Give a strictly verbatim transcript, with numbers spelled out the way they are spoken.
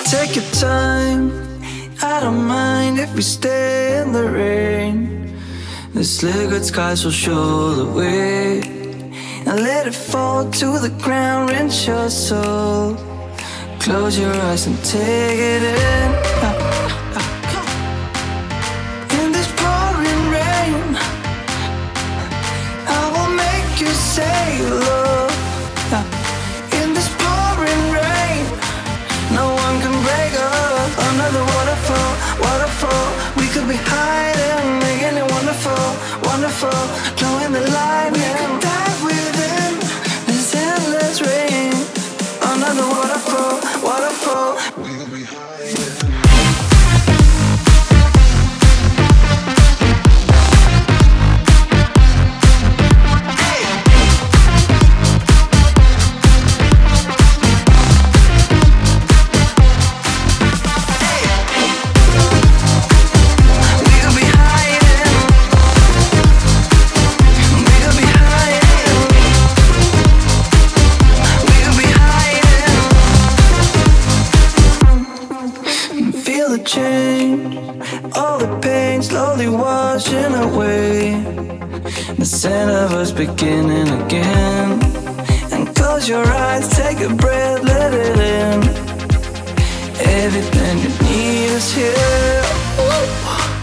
Take your time, I don't mind if we stay in the rain. This liquid skies will show the way. And let it fall to the ground, rinse your soul. Close your eyes and take it in. In this pouring rain, I will make you say love. In this pouring rain, no one can break us. Another waterfall, waterfall. We could be hiding, making it wonderful, wonderful. Glowing the light, we could dive within this endless rain. Another waterfall, waterfall. We could be hiding. Change, all the pain slowly washing away. The scent of us beginning again. And close your eyes, take a breath, let it in. Everything you need is here. Ooh.